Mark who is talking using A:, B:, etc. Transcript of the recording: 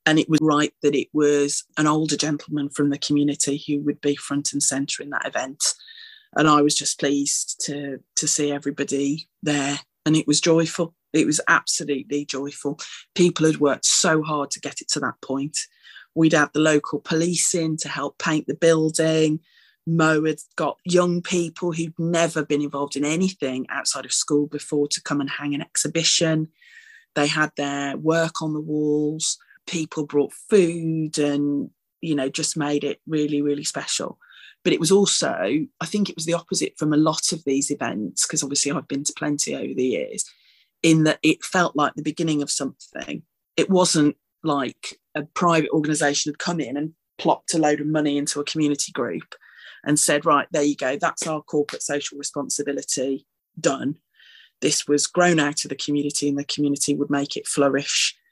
A: And it was right that it was an older gentleman from the community who would be front and centre in that event. And I was just pleased to see everybody there. And it was joyful. It was absolutely joyful. People had worked so hard to get it to that point. We'd had the local police in to help paint the building. Mo had got young people who'd never been involved in anything outside of school before to come and hang an exhibition. They had their work on the walls. People brought food and, just made it really, really special. But it was also, I think it was the opposite from a lot of these events, because obviously I've been to plenty over the years, in that it felt like the beginning of something. It wasn't like a private organisation had come in and plopped a load of money into a community group and said, right, there you go, that's our corporate social responsibility done. This was grown out of the community and the community would make it flourish